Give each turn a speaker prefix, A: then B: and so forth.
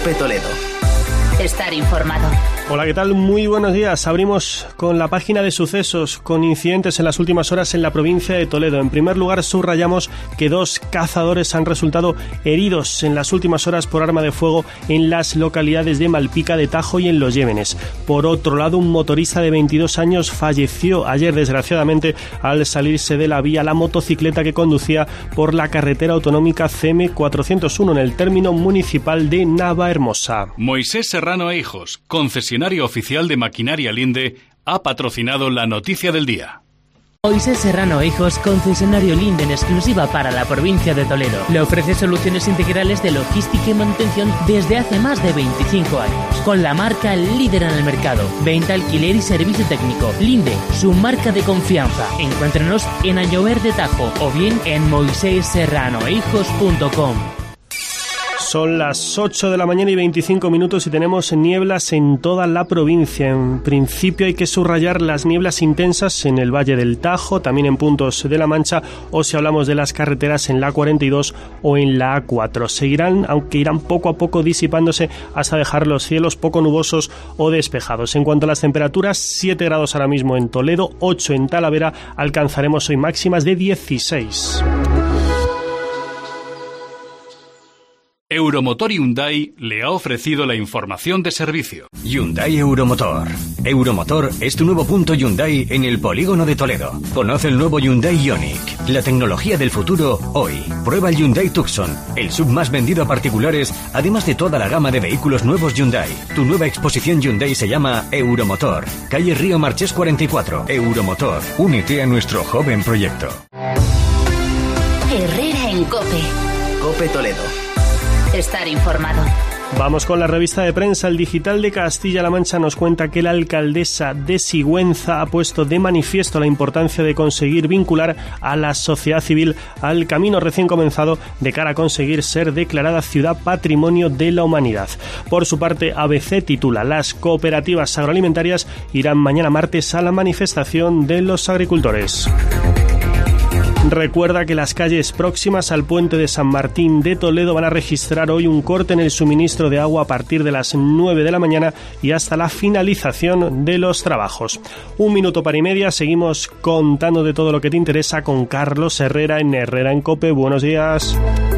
A: COPE Toledo. Estar informado.
B: Hola, ¿qué tal? Muy buenos días. Abrimos con la página de sucesos, con incidentes en las últimas horas en la provincia de Toledo. En primer lugar, subrayamos que 2 cazadores han resultado heridos en las últimas horas por arma de fuego en las localidades de Malpica de Tajo y en Los Llévenes. Por otro lado, un motorista de 22 años falleció ayer, desgraciadamente, al salirse de la vía la motocicleta que conducía por la carretera autonómica CM401 en el término municipal de Navahermosa.
C: Moisés Serrano e Hijos, concesionario oficial de Maquinaria Linde, ha patrocinado la noticia del día.
D: Moisés Serrano e Hijos, concesionario Linde en exclusiva para la provincia de Toledo. Le ofrece soluciones integrales de logística y manutención desde hace más de 25 años. Con la marca líder en el mercado. Venta, alquiler y servicio técnico. Linde, su marca de confianza. Encuéntrenos en Añover de Tajo o bien en moisésserranoehijos.com.
B: Son las 8 de la mañana y 25 minutos y tenemos nieblas en toda la provincia. En principio hay que subrayar las nieblas intensas en el Valle del Tajo, también en puntos de La Mancha, o si hablamos de las carreteras en la A42 o en la A4. Seguirán, aunque irán poco a poco disipándose hasta dejar los cielos poco nubosos o despejados. En cuanto a las temperaturas, 7 grados ahora mismo en Toledo, 8 en Talavera, alcanzaremos hoy máximas de 16.
C: Euromotor Hyundai le ha ofrecido la información de servicio.
E: Hyundai Euromotor. Euromotor es tu nuevo punto Hyundai en el polígono de Toledo. Conoce el nuevo Hyundai Ioniq, la tecnología del futuro hoy. Prueba el Hyundai Tucson, el sub más vendido a particulares, además de toda la gama de vehículos nuevos Hyundai. Tu nueva exposición Hyundai se llama Euromotor. Calle Río Marchés 44. Euromotor. Únete a nuestro joven proyecto.
A: Herrera en COPE. COPE Toledo. Estar informado.
B: Vamos con la revista de prensa. El Digital de Castilla-La Mancha nos cuenta que la alcaldesa de Sigüenza ha puesto de manifiesto la importancia de conseguir vincular a la sociedad civil al camino recién comenzado de cara a conseguir ser declarada Ciudad Patrimonio de la Humanidad. Por su parte, ABC titula: las cooperativas agroalimentarias irán mañana martes a la manifestación de los agricultores. Recuerda que las calles próximas al puente de San Martín de Toledo van a registrar hoy un corte en el suministro de agua a partir de las 9 de la mañana y hasta la finalización de los trabajos. 1:30, seguimos contando de todo lo que te interesa con Carlos Herrera en Herrera en COPE. Buenos días.